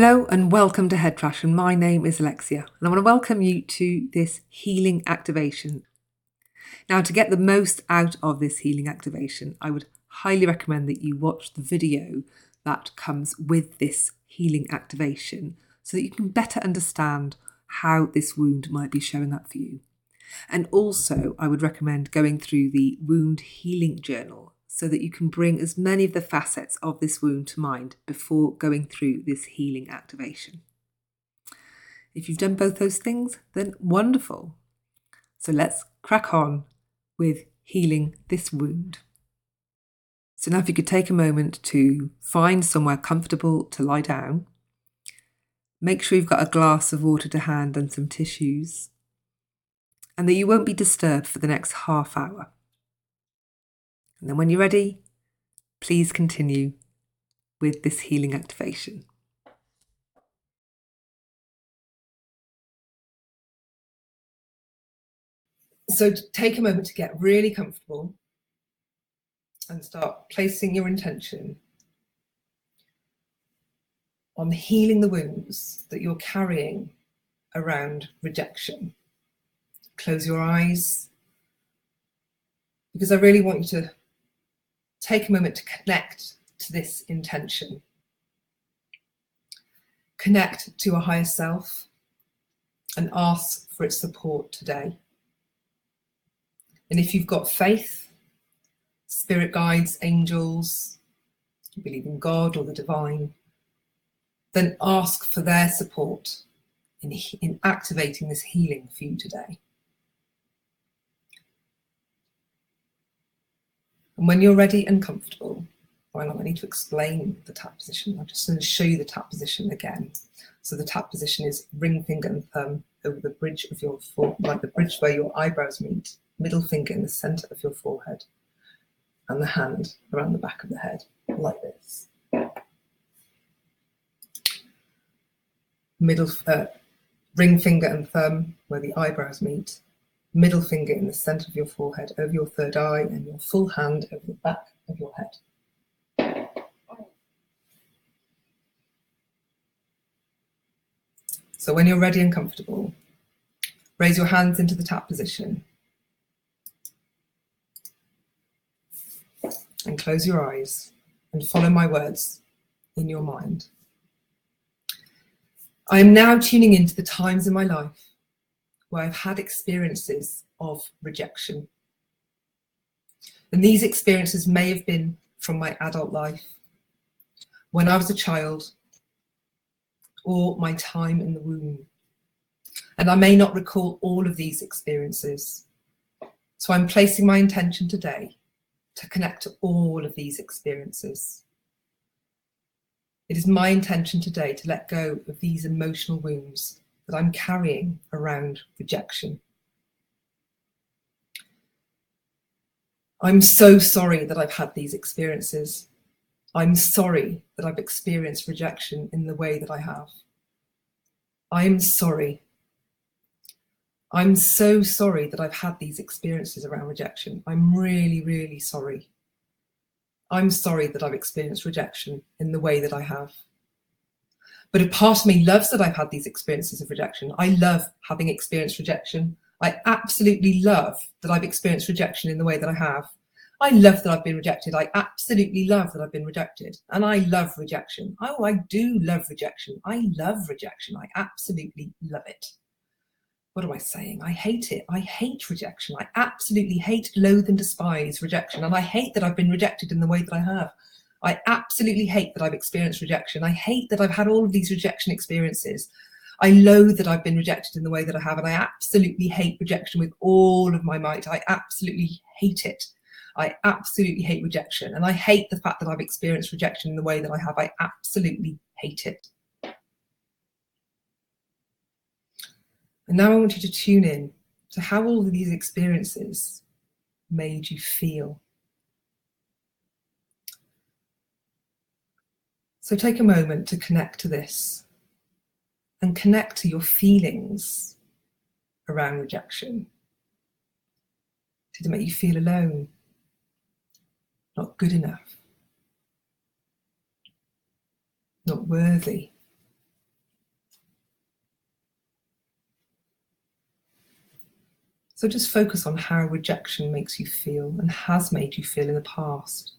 Hello and welcome to Head Trash, and my name is Alexia, and I want to welcome you to this healing activation. Now, to get the most out of this healing activation, I would highly recommend that you watch the video that comes with this healing activation so that you can better understand how this wound might be showing up for you. And also, I would recommend going through the wound healing journal so that you can bring as many of the facets of this wound to mind before going through this healing activation. If you've done both those things, then wonderful. So let's crack on with healing this wound. So now if you could take a moment to find somewhere comfortable to lie down. Make sure you've got a glass of water to hand and some tissues, and that you won't be disturbed for the next half hour. And then when you're ready, please continue with this healing activation. So take a moment to get really comfortable and start placing your intention on healing the wounds that you're carrying around rejection. Close your eyes, because I really want you to take a moment to connect to this intention. Connect to a higher self and ask for its support today. And if you've got faith, spirit guides, angels, you believe in God or the divine, then ask for their support in activating this healing for you today. And when you're ready and comfortable, I need to explain the tap position. I'm just going to show you the tap position again. So the tap position is ring finger and thumb over the bridge of your forehead, like the bridge where your eyebrows meet, middle finger in the center of your forehead, and the hand around the back of the head, like this. Ring finger and thumb where the eyebrows meet, middle finger in the center of your forehead, over your third eye, and your full hand over the back of your head. So when you're ready and comfortable, raise your hands into the tap position and close your eyes and follow my words in your mind. I am now tuning into the times in my life where I've had experiences of rejection. And these experiences may have been from my adult life, when I was a child, or my time in the womb. And I may not recall all of these experiences. So I'm placing my intention today to connect to all of these experiences. It is my intention today to let go of these emotional wounds that I'm carrying around rejection. I'm so sorry that I've had these experiences. I'm sorry that I've experienced rejection in the way that I have. I'm sorry. I'm so sorry that I've had these experiences around rejection. I'm really, really sorry. I'm sorry that I've experienced rejection in the way that I have. But a part of me loves that I've had these experiences of rejection. I love having experienced rejection. I absolutely love that I've experienced rejection in the way that I have. I love that I've been rejected. I absolutely love that I've been rejected. And I love rejection. Oh, I do love rejection. I love rejection. I absolutely love it. What am I saying? I hate it. I hate rejection. I absolutely hate, loathe and despise rejection. And I hate that I've been rejected in the way that I have. I absolutely hate that I've experienced rejection. I hate that I've had all of these rejection experiences. I loathe that I've been rejected in the way that I have. And I absolutely hate rejection with all of my might. I absolutely hate it. I absolutely hate rejection. And I hate the fact that I've experienced rejection in the way that I have. I absolutely hate it. And now I want you to tune in to how all of these experiences made you feel. So take a moment to connect to this and connect to your feelings around rejection. Did it make you feel alone? Not good enough? Not worthy? So just focus on how rejection makes you feel and has made you feel in the past.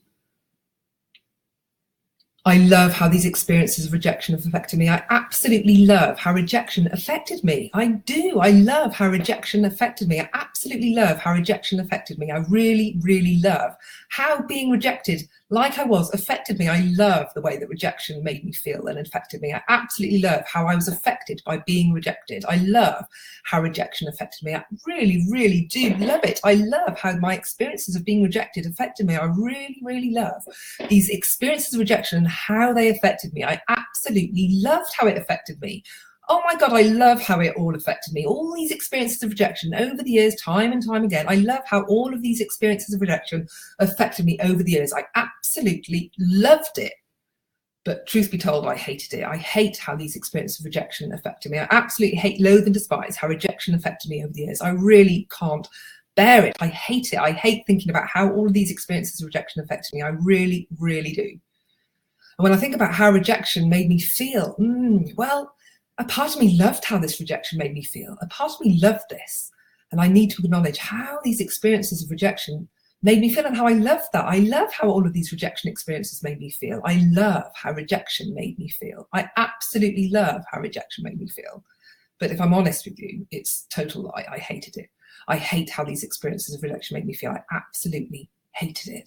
I love how these experiences of rejection have affected me. I absolutely love how rejection affected me. I do. I love how rejection affected me. I absolutely love how rejection affected me. I really, really love how being rejected like I was affected me. I love the way that rejection made me feel and affected me. I absolutely love how I was affected by being rejected. I love how rejection affected me. I really, really do love it. I love how my experiences of being rejected affected me. I really, really love these experiences of rejection and how they affected me. I absolutely loved how it affected me. Oh my God, I love how it all affected me. All these experiences of rejection over the years, time and time again. I love how all of these experiences of rejection affected me over the years. I absolutely loved it. But truth be told, I hated it. I hate how these experiences of rejection affected me. I absolutely hate, loathe and despise how rejection affected me over the years. I really can't bear it. I hate it. I hate thinking about how all of these experiences of rejection affected me. I really, really do. And when I think about how rejection made me feel, well, a part of me loved how this rejection made me feel. A part of me loved this. And I need to acknowledge how these experiences of rejection made me feel and how I love that. I love how all of these rejection experiences made me feel. I love how rejection made me feel. I absolutely love how rejection made me feel. But if I'm honest with you, it's total lie. I hated it. I hate how these experiences of rejection made me feel. I absolutely hated it.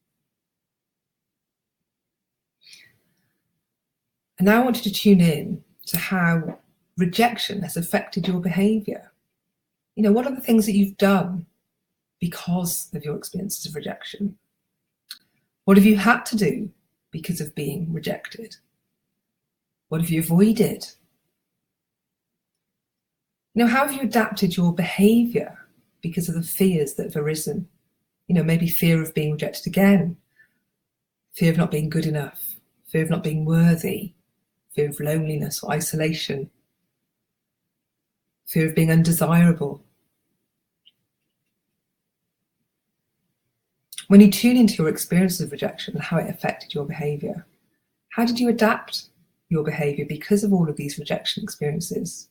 And now I want you to tune in to how rejection has affected your behavior. You know, what are the things that you've done because of your experiences of rejection? What have you had to do because of being rejected? What have you avoided? You know, how have you adapted your behavior because of the fears that have arisen? You know, maybe fear of being rejected again, fear of not being good enough, fear of not being worthy, fear of loneliness or isolation, fear of being undesirable. When you tune into your experiences of rejection and how it affected your behavior, how did you adapt your behavior because of all of these rejection experiences?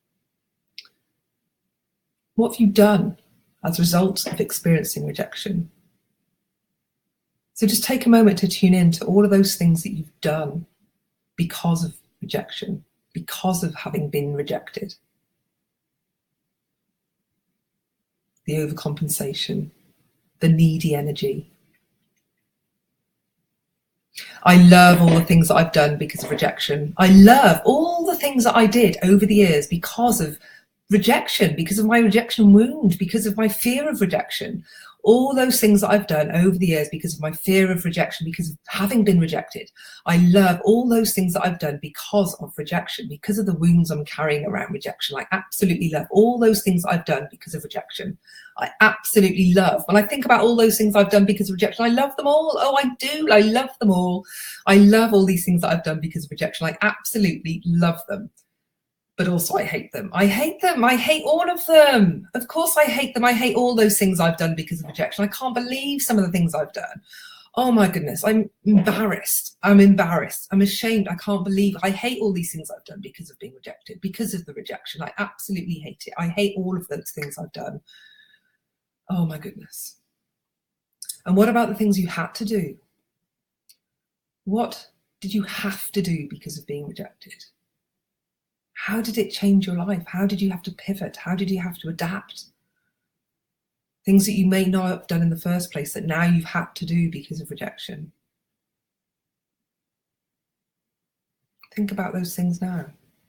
What have you done as a result of experiencing rejection? So just take a moment to tune in to all of those things that you've done because of rejection, because of having been rejected. The overcompensation, the needy energy. I love all the things that I've done because of rejection. I love all the things that I did over the years because of rejection, because of my rejection wound, because of my fear of rejection. All those things that I've done over the years because of my fear of rejection, because of having been rejected. I love all those things that I've done because of rejection, because of the wounds I'm carrying around rejection. I absolutely love all those things that I've done because of rejection. I absolutely love. When I think about all those things I've done because of rejection, I love them all. Oh, I do. I love them all. I love all these things that I've done because of rejection. I absolutely love them. But also I hate them. I hate them. I hate all of them. Of course I hate them. I hate all those things I've done because of rejection. I can't believe some of the things I've done. Oh my goodness, I'm embarrassed. I'm embarrassed. I'm ashamed. I can't believe it. I hate all these things I've done because of being rejected, because of the rejection. I absolutely hate it. I hate all of those things I've done. Oh my goodness. And what about the things you had to do? What did you have to do because of being rejected? How did it change your life? How did you have to pivot? How did you have to adapt? Things that you may not have done in the first place that now you've had to do because of rejection. Think about those things now.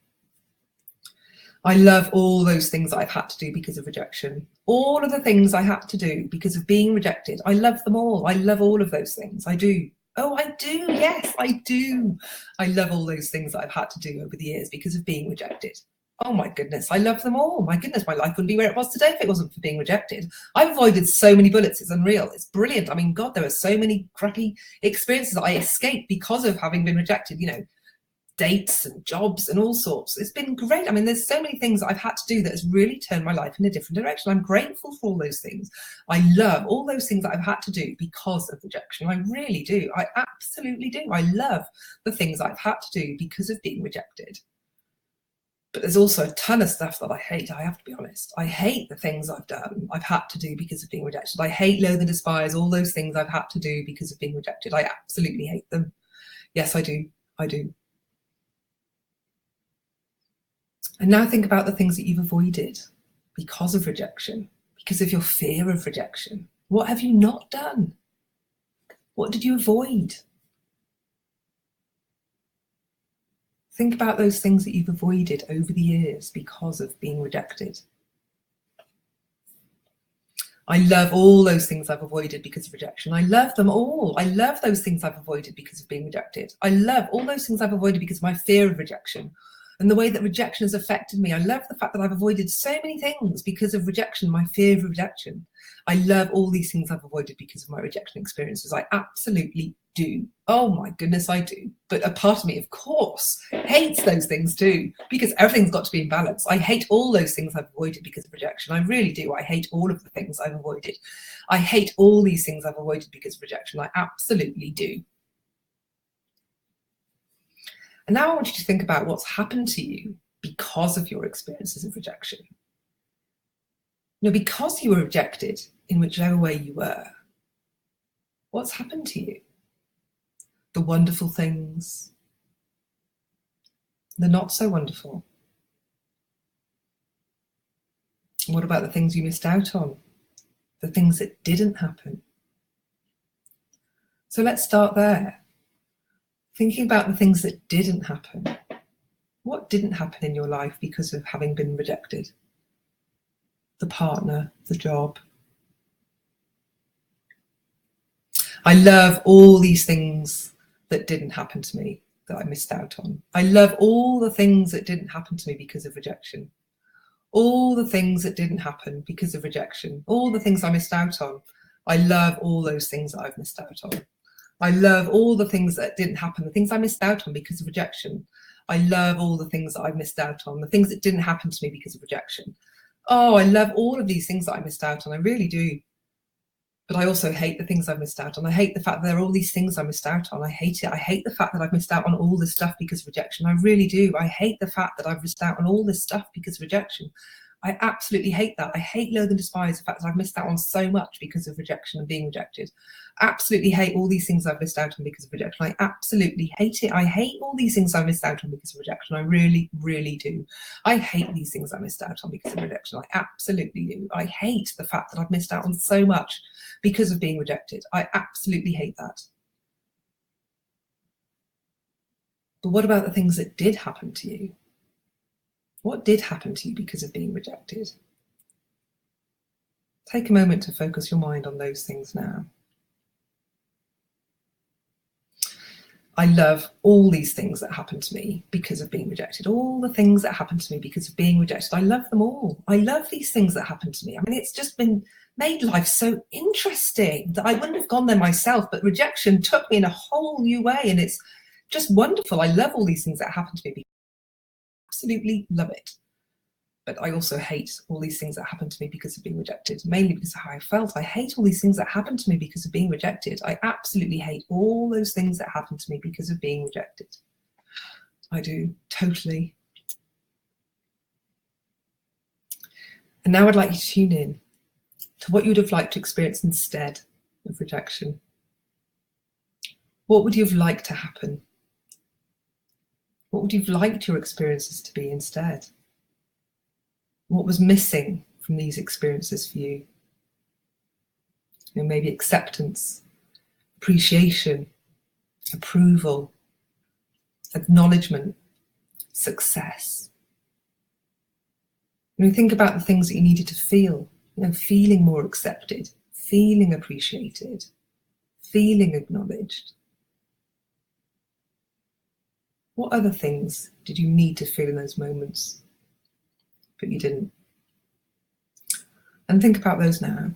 I love all those things that I've had to do because of rejection. All of the things I had to do because of being rejected. I love them all. I love all of those things. I do. Oh, I do. Yes, I do. I love all those things that I've had to do over the years because of being rejected. Oh my goodness, I love them all. My goodness, my life wouldn't be where it was today if it wasn't for being rejected. I've avoided so many bullets, it's unreal. It's brilliant. I mean, God, there are so many crappy experiences that I escaped because of having been rejected, you know, dates and jobs and all sorts. It's been great. I mean, there's so many things that I've had to do that has really turned my life in a different direction. I'm grateful for all those things. I love all those things that I've had to do because of rejection. I really do. I absolutely do. I love the things I've had to do because of being rejected. But there's also a ton of stuff that I hate. I have to be honest. I hate the things I've done, I've had to do because of being rejected. I hate, loathe and despise all those things I've had to do because of being rejected. I absolutely hate them. Yes, I do. I do. And now think about the things that you've avoided because of rejection, because of your fear of rejection. What have you not done? What did you avoid? Think about those things that you've avoided over the years because of being rejected. I love all those things I've avoided because of rejection. I love them all. I love those things I've avoided because of being rejected. I love all those things I've avoided because of my fear of rejection and the way that rejection has affected me. I love the fact that I've avoided so many things because of rejection, my fear of rejection. I love all these things I've avoided because of my rejection experiences. I absolutely do. Oh my goodness, I do. But a part of me, of course, hates those things too, because everything's got to be in balance. I hate all those things I've avoided because of rejection. I really do. I hate all of the things I've avoided. I hate all these things I've avoided because of rejection. I absolutely do. And now I want you to think about what's happened to you because of your experiences of rejection. Because you were rejected in whichever way you were, what's happened to you? The wonderful things, the not so wonderful. What about the things you missed out on? The things that didn't happen? So let's start there. Thinking about the things that didn't happen. What didn't happen in your life because of having been rejected? The partner, the job. I love all these things that didn't happen to me that I missed out on. I love all the things that didn't happen to me because of rejection. All the things that didn't happen because of rejection. All the things I missed out on. I love all those things that I've missed out on. I love all the things that didn't happen, the things I missed out on because of rejection. I love all the things that I missed out on, the things that didn't happen to me because of rejection. Oh, I love all of these things that I missed out on. I really do. But I also hate the things I've missed out on. I hate the fact that there are all these things I missed out on. I hate it. I hate the fact that I've missed out on all this stuff because of rejection. I really do. I hate the fact that I've missed out on all this stuff because of rejection. I absolutely hate that. I hate, loathe and despise the fact that I've missed out on so much because of rejection and being rejected. Absolutely hate all these things I've missed out on because of rejection. I absolutely hate it. I hate all these things I've missed out on because of rejection. I really, really do. I hate these things I missed out on because of rejection. I absolutely do. I hate the fact that I've missed out on so much because of being rejected. I absolutely hate that. But what about the things that did happen to you? What did happen to you because of being rejected? Take a moment to focus your mind on those things now. I love all these things that happened to me because of being rejected. All the things that happened to me because of being rejected. I love them all. I love these things that happened to me. I mean, it's just been made life so interesting that I wouldn't have gone there myself, but rejection took me in a whole new way, and it's just wonderful. I love all these things that happened to me. Absolutely love it. But I also hate all these things that happened to me because of being rejected, mainly because of how I felt. I hate all these things that happened to me because of being rejected. I absolutely hate all those things that happened to me because of being rejected. I do, totally. And now I'd like you to tune in to what you would have liked to experience instead of rejection. What would you have liked to happen? What would you have liked your experiences to be instead? What was missing from these experiences for you? Maybe acceptance, appreciation, approval, acknowledgement, success. Think about the things that you needed to feel, feeling more accepted, feeling appreciated, feeling acknowledged. What other things did you need to feel in those moments, but you didn't? And think about those now.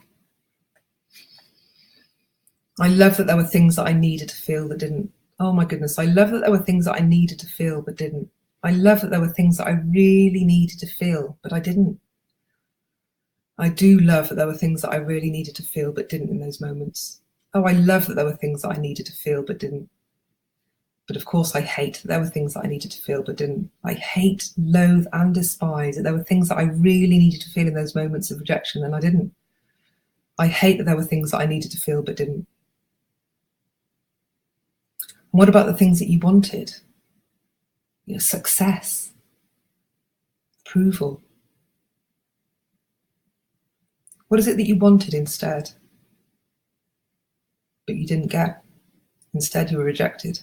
I love that there were things that I needed to feel that didn't. Oh my goodness, I love that there were things that I needed to feel but didn't. I love that there were things that I really needed to feel, but I didn't. I do love that there were things that I really needed to feel but didn't in those moments. Oh, I love that there were things that I needed to feel but didn't. But of course, I hate that there were things that I needed to feel but didn't. I hate, loathe, and despise that there were things that I really needed to feel in those moments of rejection and I didn't. I hate that there were things that I needed to feel but didn't. And what about the things that you wanted? Your success, approval. What is it that you wanted instead, but you didn't get? Instead, you were rejected.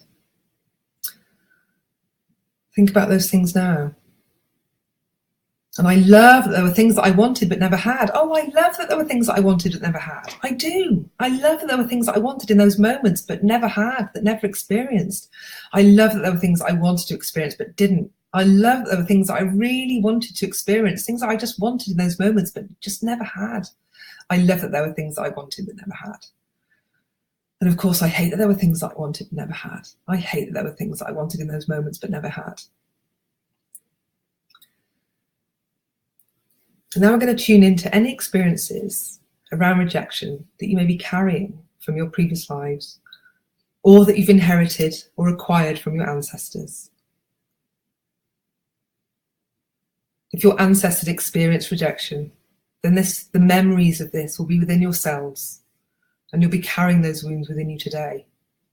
Think about those things now. And I love that there were things that I wanted but never had. Oh, I love that there were things that I wanted but never had. I do. I love that there were things that I wanted in those moments but never had, that never experienced. I love that there were things that I wanted to experience but didn't. I love that there were things that I really wanted to experience, things that I just wanted in those moments but just never had. I love that there were things that I wanted but never had. And of course, I hate that there were things that I wanted but never had. I hate that there were things that I wanted in those moments but never had. And now we're going to tune into any experiences around rejection that you may be carrying from your previous lives, or that you've inherited or acquired from your ancestors. If your ancestors experienced rejection, then the memories of this will be within your cells, and you'll be carrying those wounds within you today.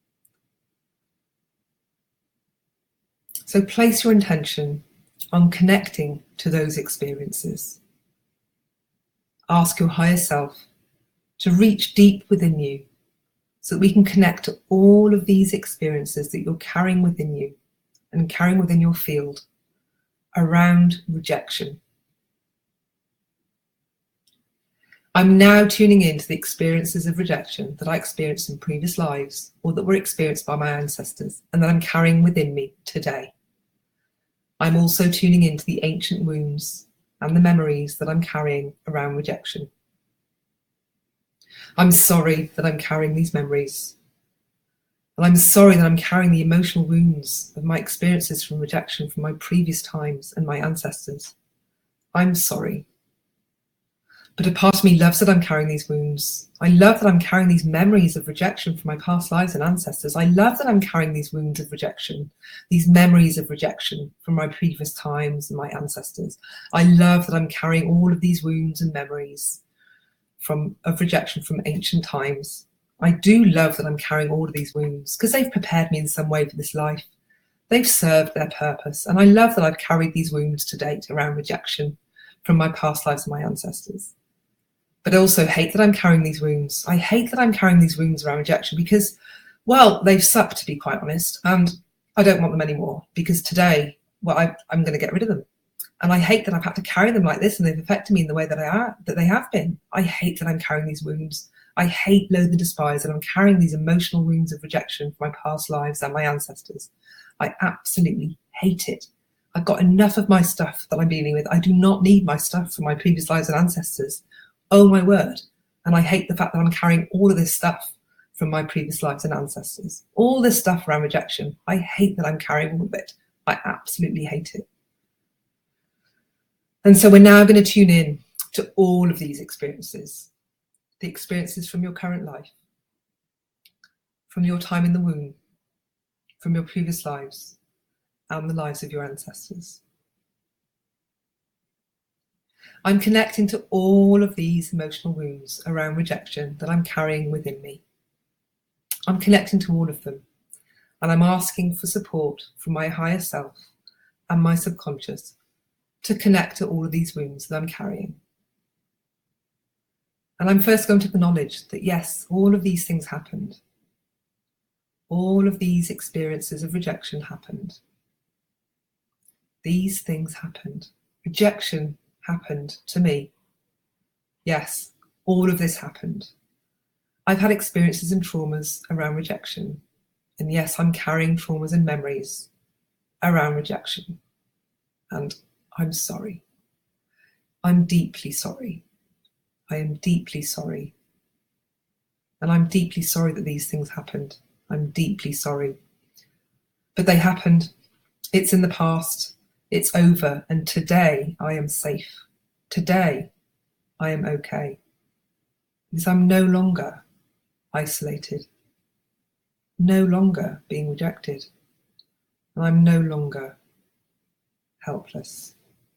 So place your intention on connecting to those experiences. Ask your higher self to reach deep within you so that we can connect to all of these experiences that you're carrying within you and carrying within your field around rejection. I'm now tuning into the experiences of rejection that I experienced in previous lives or that were experienced by my ancestors and that I'm carrying within me today. I'm also tuning into the ancient wounds and the memories that I'm carrying around rejection. I'm sorry that I'm carrying these memories. And I'm sorry that I'm carrying the emotional wounds of my experiences from rejection from my previous times and my ancestors. I'm sorry. But a part of me loves that I'm carrying these wounds. I love that I'm carrying these memories of rejection from my past lives and ancestors. I love that I'm carrying these wounds of rejection, these memories of rejection from my previous times and my ancestors. I love that I'm carrying all of these wounds and memories of rejection from ancient times. I do love that I'm carrying all of these wounds because they've prepared me in some way for this life. They've served their purpose. And I love that I've carried these wounds to date around rejection from my past lives and my ancestors. But I also hate that I'm carrying these wounds. I hate that I'm carrying these wounds around rejection because, well, they've sucked, to be quite honest, and I don't want them anymore because today, well, I'm going to get rid of them. And I hate that I've had to carry them like this and they've affected me in the way that they have been. I hate that I'm carrying these wounds. I hate, loathe, and despise that I'm carrying these emotional wounds of rejection from my past lives and my ancestors. I absolutely hate it. I've got enough of my stuff that I'm dealing with. I do not need my stuff from my previous lives and ancestors. Oh my word. And I hate the fact that I'm carrying all of this stuff from my previous lives and ancestors. All this stuff around rejection. I hate that I'm carrying all of it. I absolutely hate it. And so we're now going to tune in to all of these experiences. The experiences from your current life, from your time in the womb, from your previous lives, and the lives of your ancestors. I'm connecting to all of these emotional wounds around rejection that I'm carrying within me. I'm connecting to all of them, and I'm asking for support from my higher self and my subconscious to connect to all of these wounds that I'm carrying. And I'm first going to acknowledge that, yes, all of these things happened. All of these experiences of rejection happened. These things happened. Rejection happened to me. Yes, all of this happened. I've had experiences and traumas around rejection. And yes, I'm carrying traumas and memories around rejection. And I'm sorry. I'm deeply sorry. I am deeply sorry. And I'm deeply sorry that these things happened. I'm deeply sorry. But they happened. It's in the past. It's over. And today I am safe. Today I am okay. Because I'm no longer isolated. No longer being rejected. And I'm no longer helpless.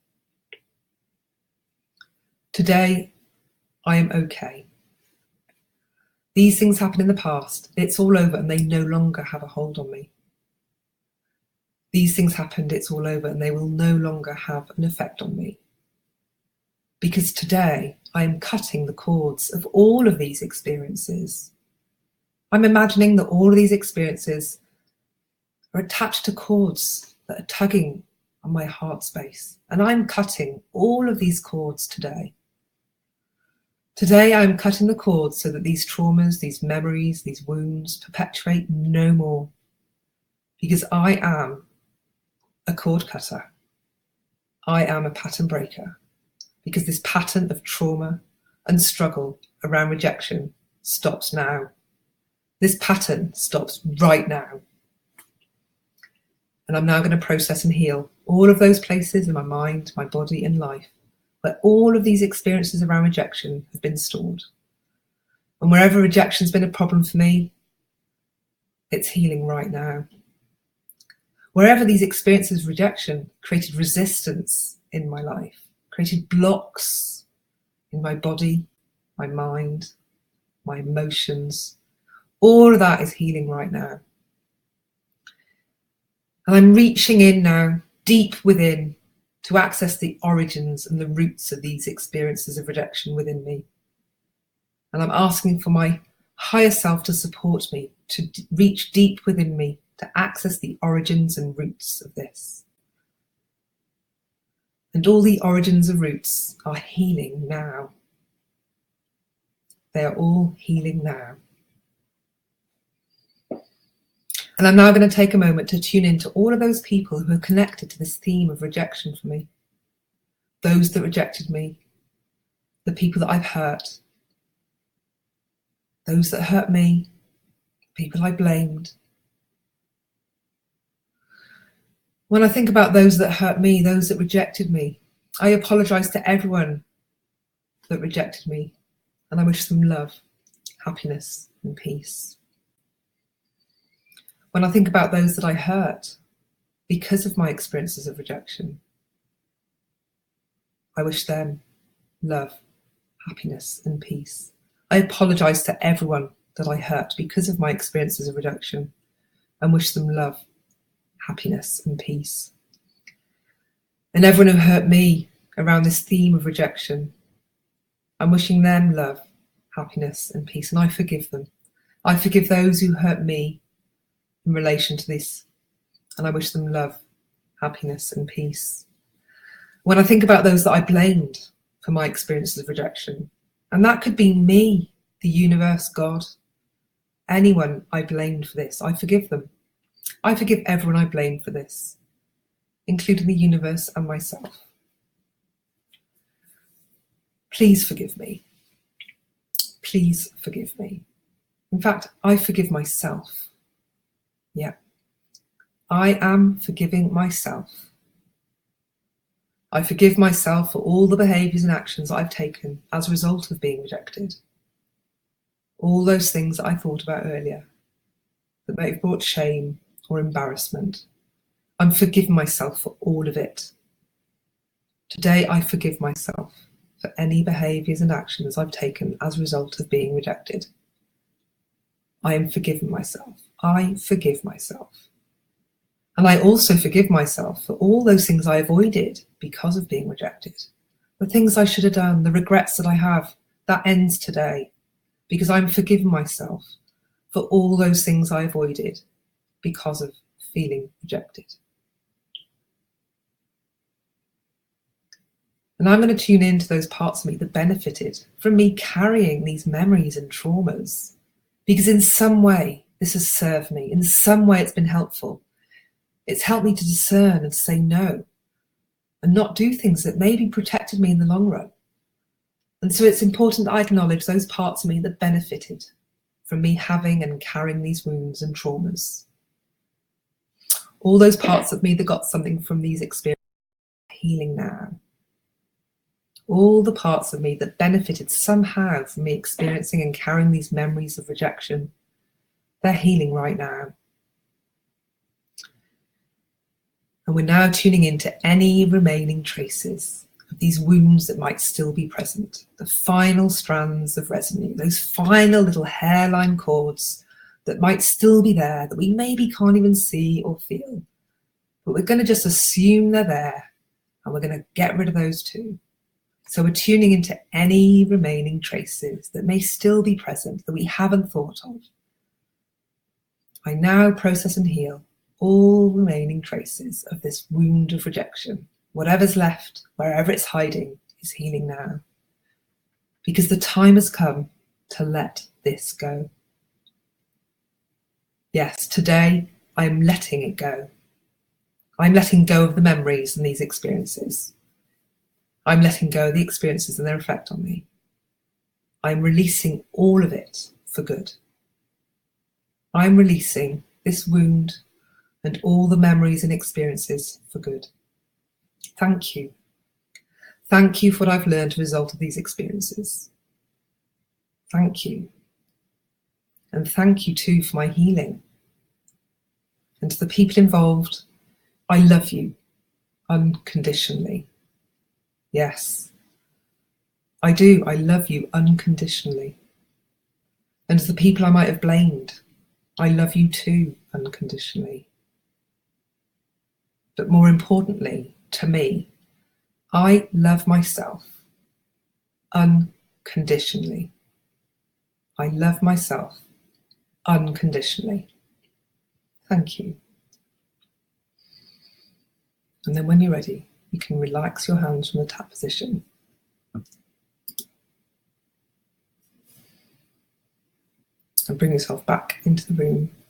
Today, I am okay. These things happened in the past. It's all over and they no longer have a hold on me. These things happened, it's all over, and they will no longer have an effect on me. Because today, I am cutting the cords of all of these experiences. I'm imagining that all of these experiences are attached to cords that are tugging on my heart space. And I'm cutting all of these cords today. Today, I'm cutting the cords so that these traumas, these memories, these wounds perpetuate no more. Because I am a cord cutter. I am a pattern breaker. Because this pattern of trauma and struggle around rejection stops now. This pattern stops right now. And I'm now going to process and heal all of those places in my mind, my body, and life where all of these experiences around rejection have been stored. And wherever rejection's been a problem for me, it's healing right now. Wherever these experiences of rejection created resistance in my life, created blocks in my body, my mind, my emotions, all of that is healing right now. And I'm reaching in now, deep within, to access the origins and the roots of these experiences of rejection within me. And I'm asking for my higher self to support me, to reach deep within me, to access the origins and roots of this. And all the origins and roots are healing now. They are all healing now. And I'm now going to take a moment to tune into all of those people who are connected to this theme of rejection for me. Those that rejected me, the people that I've hurt, those that hurt me, people I blamed. When I think about those that hurt me, those that rejected me, I apologize to everyone that rejected me, and I wish them love, happiness, and peace. When I think about those that I hurt because of my experiences of rejection, I wish them love, happiness, and peace. I apologize to everyone that I hurt because of my experiences of rejection and wish them love, happiness, and peace. And everyone who hurt me around this theme of rejection, I'm wishing them love, happiness, and peace, and I forgive them. I forgive those who hurt me in relation to this, and I wish them love, happiness, and peace. When I think about those that I blamed for my experiences of rejection, and that could be me, the universe, God, anyone I blamed for this, I forgive them. I forgive everyone I blamed for this, including the universe and myself. Please forgive me. Please forgive me. In fact, I forgive myself. Yeah, I am forgiving myself. I forgive myself for all the behaviours and actions I've taken as a result of being rejected. All those things that I thought about earlier that may have brought shame or embarrassment. I'm forgiving myself for all of it. Today, I forgive myself for any behaviours and actions I've taken as a result of being rejected. I am forgiving myself. I forgive myself. And I also forgive myself for all those things I avoided because of being rejected. The things I should have done, the regrets that I have, that ends today because I'm forgiving myself for all those things I avoided because of feeling rejected. And I'm going to tune into those parts of me that benefited from me carrying these memories and traumas, because in some way this has served me. In some way it's been helpful. It's helped me to discern and say no and not do things that maybe protected me in the long run. And so it's important that I acknowledge those parts of me that benefited from me having and carrying these wounds and traumas. All those parts of me that got something from these experiences are healing now. All the parts of me that benefited somehow from me experiencing and carrying these memories of rejection, they're healing right now. And we're now tuning into any remaining traces of these wounds that might still be present, the final strands of residue, those final little hairline cords that might still be there, that we maybe can't even see or feel. But we're going to just assume they're there, and we're going to get rid of those too. So we're tuning into any remaining traces that may still be present that we haven't thought of. I now process and heal all remaining traces of this wound of rejection. Whatever's left, wherever it's hiding, is healing now. Because the time has come to let this go. Yes, today I'm letting it go. I'm letting go of the memories and these experiences. I'm letting go of the experiences and their effect on me. I'm releasing all of it for good. I'm releasing this wound and all the memories and experiences for good. Thank you. Thank you for what I've learned as a result of these experiences. Thank you. And thank you too for my healing. And to the people involved, I love you unconditionally. Yes, I do. I love you unconditionally. And to the people I might have blamed, I love you too unconditionally. But more importantly, to me, I love myself unconditionally. I love myself unconditionally. Thank you. And then when you're ready, you can relax your hands from the tap position. And bring yourself back into the room